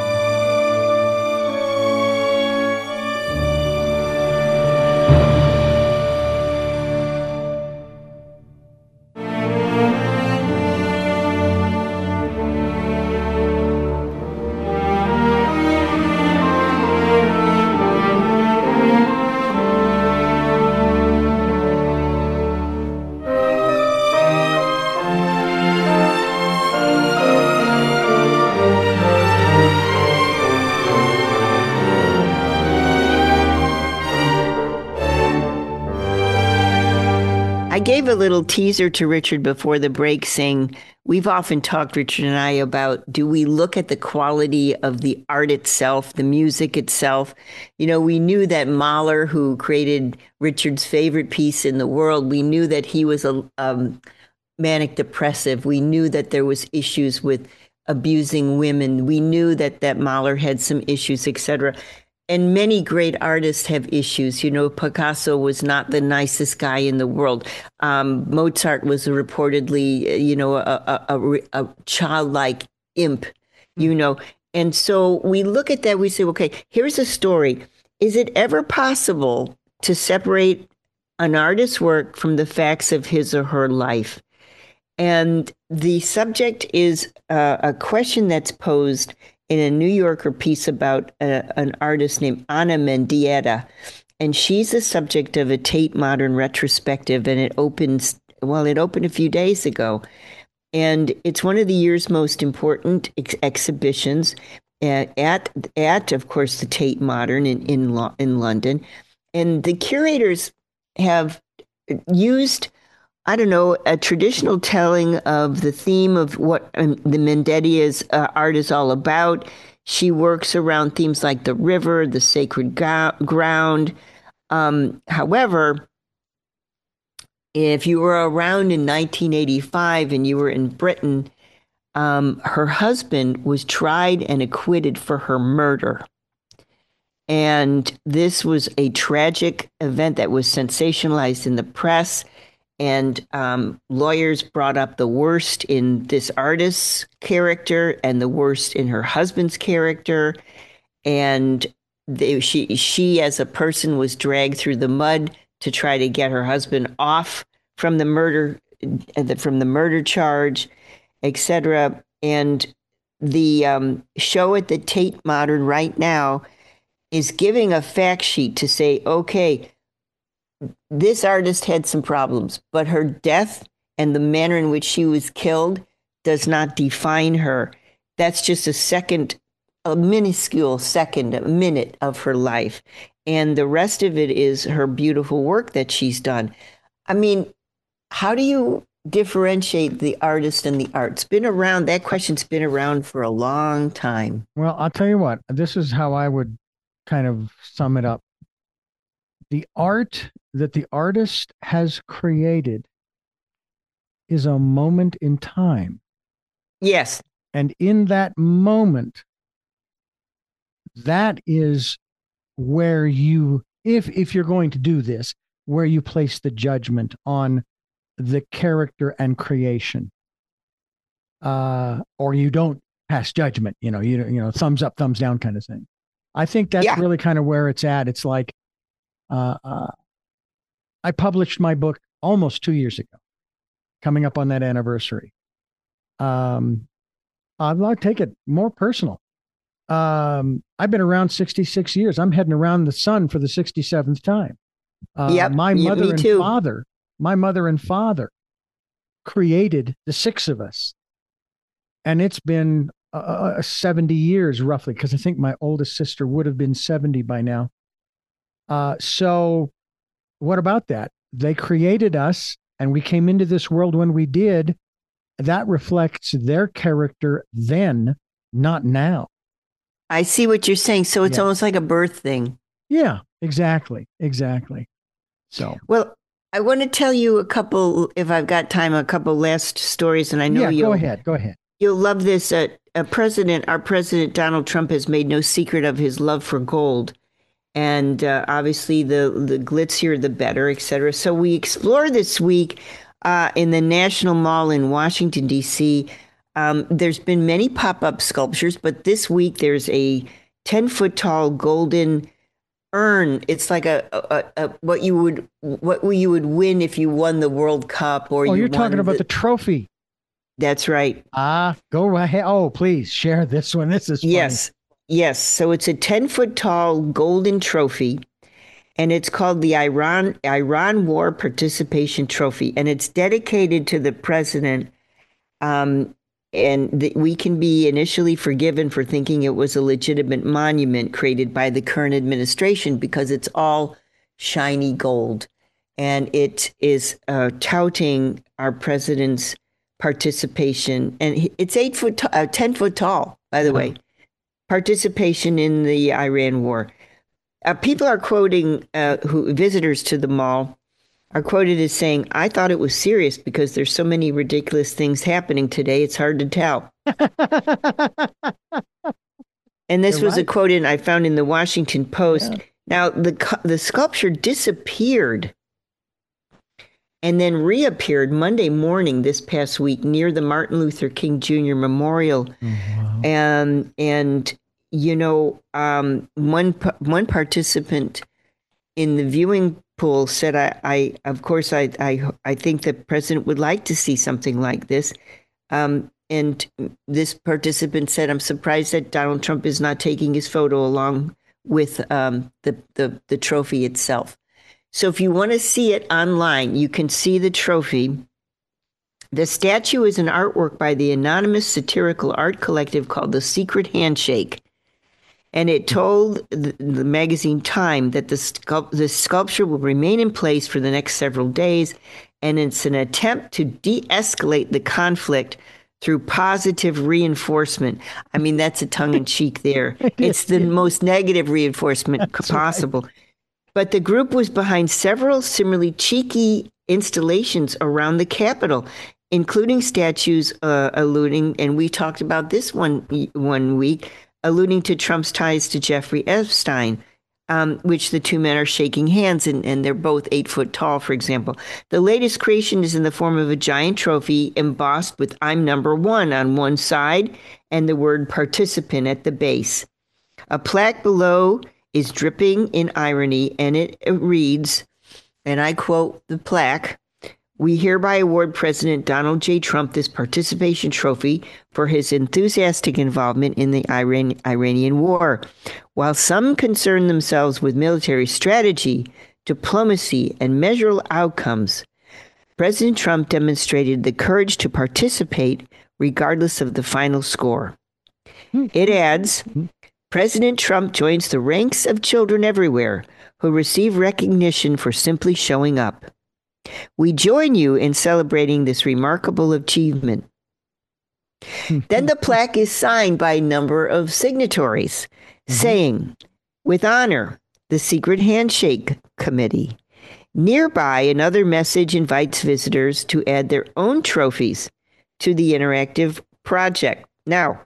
I gave a little teaser to Richard before the break saying, we've often talked, Richard and I, about do we look at the quality of the art itself, the music itself? You know, we knew that Mahler, who created Richard's favorite piece in the world, we knew that he was a um, manic depressive. We knew that there was issues with abusing women. We knew that that Mahler had some issues, et cetera. And many great artists have issues. You know, Picasso was not the nicest guy in the world. Um, Mozart was reportedly, you know, a, a, a, a childlike imp, you know. And so we look at that, we say, okay, here's a story. Is it ever possible to separate an artist's work from the facts of his or her life? And the subject is uh, a question that's posed in a New Yorker piece about a, an artist named Ana Mendieta. And she's the subject of a Tate Modern retrospective, and it opens, well, it opened a few days ago. And it's one of the year's most important ex- exhibitions at, at, at, of course, the Tate Modern in, in, Lo- in London. And the curators have used, I don't know, a traditional telling of the theme of what um, the Mendieta's uh, art is all about. She works around themes like the river, the sacred ga- ground. Um, however, if you were around in nineteen eighty-five and you were in Britain, um, her husband was tried and acquitted for her murder. And this was a tragic event that was sensationalized in the press. And um, lawyers brought up the worst in this artist's character and the worst in her husband's character. And they, she, she, as a person, was dragged through the mud to try to get her husband off from the murder, from the murder charge, et cetera. And the um, show at the Tate Modern right now is giving a fact sheet to say, okay, this artist had some problems, but her death and the manner in which she was killed does not define her. That's just a second, a minuscule second, a minute of her life. And the rest of it is her beautiful work that she's done. I mean, how do you differentiate the artist and the art? It's been around, that question's been around for a long time. Well, I'll tell you what, this is how I would kind of sum it up. The art that the artist has created is a moment in time. Yes. And in that moment, that is where you, if if you're going to do this, where you place the judgment on the character and creation. Uh, or you don't pass judgment, you know, you, you know, thumbs up, thumbs down kind of thing. I think that's yeah. really kind of where it's at. It's like, uh, uh, I published my book almost two years ago, coming up on that anniversary. Um, I'll take it more personal. Um, I've been around sixty-six years. I'm heading around the sun for the sixty-seventh time. Uh, yep, my yeah, mother and too. father, my mother and father created the six of us. And it's been uh, seventy years roughly, because I think my oldest sister would have been seventy by now. Uh, so what about that? They created us and we came into this world when we did. That reflects their character then, not now. I see what you're saying. So it's yeah. almost like a birth thing. Yeah, exactly. Exactly. So, well, I want to tell you a couple, if I've got time, a couple last stories. And I know yeah, you'll, go ahead. Go ahead. You'll love this. Uh, a president, our president, Donald Trump, has made no secret of his love for gold. And uh, obviously the, the glitzier, the better, et cetera. So we explore this week uh, in the National Mall in Washington, D C. Um, there's been many pop-up sculptures, but this week there's a ten-foot tall golden urn. It's like a, a, a what you would what you would win if you won the World Cup, or oh, you you're talking about the, the trophy. That's right. Ah, go ahead. Oh, please share this one. This is funny. Yes, yes. So it's a ten-foot tall golden trophy, and it's called the Iran Iran War Participation Trophy, and it's dedicated to the president. Um, And th- we can be initially forgiven for thinking it was a legitimate monument created by the current administration because it's all shiny gold. And it is uh, touting our president's participation. And it's eight foot, t- uh, ten foot tall, by the mm-hmm. way, participation in the Iran war. Uh, people are quoting uh, who visitors to the mall are quoted as saying, I thought it was serious because there's so many ridiculous things happening today. It's hard to tell. And this You're was right. a quote in I found in the Washington Post. Yeah. Now, the the sculpture disappeared and then reappeared Monday morning this past week near the Martin Luther King Junior Memorial. Mm-hmm. And, and you know, um, one one participant in the viewing pool said, I, I of course, I, I, I think the president would like to see something like this. Um, and this participant said, I'm surprised that Donald Trump is not taking his photo along with um, the, the, the trophy itself. So if you want to see it online, you can see the trophy. The statue is an artwork by the anonymous satirical art collective called The Secret Handshake. And it told the, the magazine Time that the, sculpt, the sculpture will remain in place for the next several days, and it's an attempt to de-escalate the conflict through positive reinforcement. I mean, that's a tongue-in-cheek there. It's the most negative reinforcement that's possible. Right. But the group was behind several similarly cheeky installations around the Capitol, including statues uh, alluding, and we talked about this one one week, alluding to Trump's ties to Jeffrey Epstein, um, which the two men are shaking hands, and, and they're both eight foot tall, for example. The latest creation is in the form of a giant trophy embossed with I'm number one on one side and the word participant at the base. A plaque below is dripping in irony, and it, it reads, and I quote the plaque, We hereby award President Donald J. Trump this participation trophy for his enthusiastic involvement in the Iran- Iranian war. While some concern themselves with military strategy, diplomacy, and measurable outcomes, President Trump demonstrated the courage to participate regardless of the final score. It adds, President Trump joins the ranks of children everywhere who receive recognition for simply showing up. We join you in celebrating this remarkable achievement. Then the plaque is signed by a number of signatories, mm-hmm. saying, with honor, the Secret Handshake Committee. Nearby, another message invites visitors to add their own trophies to the interactive project. Now,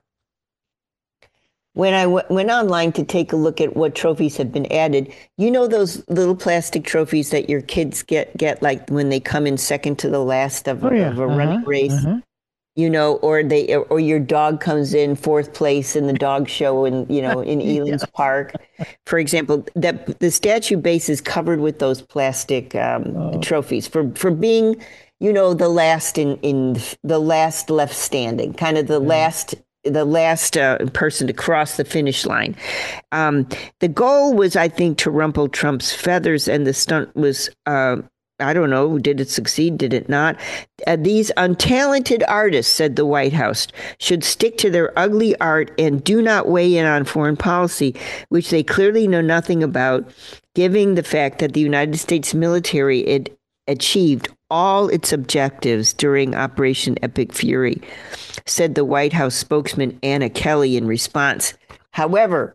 when I w- went online to take a look at what trophies have been added, you know those little plastic trophies that your kids get, get like when they come in second to the last of, oh, yeah. of a uh-huh. running race, uh-huh. you know, or they or your dog comes in fourth place in the dog show in, you know, in Eland's yeah. Park, for example. That the statue base is covered with those plastic um, oh. trophies for for being, you know, the last in in the last left standing, kind of the yeah. last. the last uh, person to cross the finish line. Um, the goal was, I think, to rumple Trump's feathers, and the stunt was, uh, I don't know, did it succeed? Did it not? Uh, these untalented artists, said the White House, should stick to their ugly art and do not weigh in on foreign policy, which they clearly know nothing about, given the fact that the United States military had achieved all its objectives during Operation Epic Fury, said the White House spokesman Anna Kelly in response. However,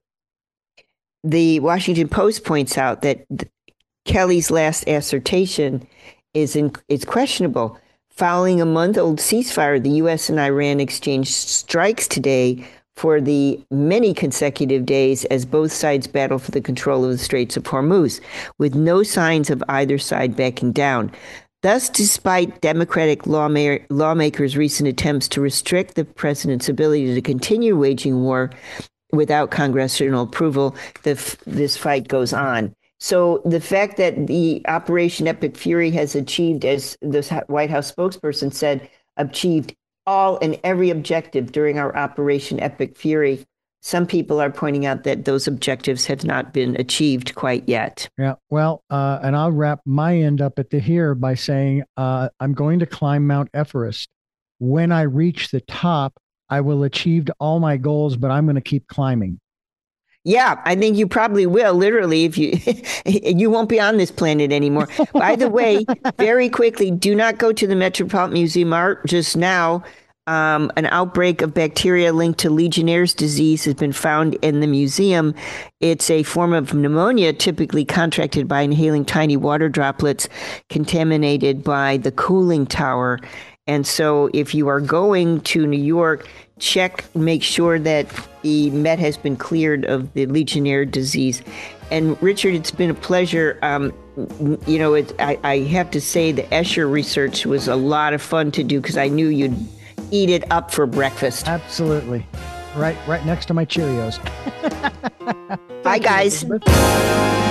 the Washington Post points out that Kelly's last assertion is in, is questionable. Following a month-old ceasefire, the U S and Iran exchanged strikes today for the many consecutive days as both sides battle for the control of the Straits of Hormuz, with no signs of either side backing down. Thus, despite Democratic lawma- lawmakers' recent attempts to restrict the president's ability to continue waging war without congressional approval, the f- this fight goes on. So the fact that the Operation Epic Fury has achieved, as the White House spokesperson said, achieved all and every objective during our Operation Epic Fury, some people are pointing out that those objectives have not been achieved quite yet. Yeah, well, uh, and I'll wrap my end up at the here by saying uh, I'm going to climb Mount Everest. When I reach the top, I will achieve all my goals, but I'm going to keep climbing. Yeah, I think you probably will. Literally, if you you won't be on this planet anymore. By the way, very quickly, do not go to the Metropolitan Museum of Art just now. Um, an outbreak of bacteria linked to Legionnaire's disease has been found in the museum. It's a form of pneumonia typically contracted by inhaling tiny water droplets contaminated by the cooling tower. And so if you are going to New York, check, make sure that the Met has been cleared of the Legionnaire disease. And Richard, it's been a pleasure. Um, you know, it, I, I have to say the Escher research was a lot of fun to do because I knew you'd eat it up for breakfast. Absolutely. Right, right next to my Cheerios. Bye, guys.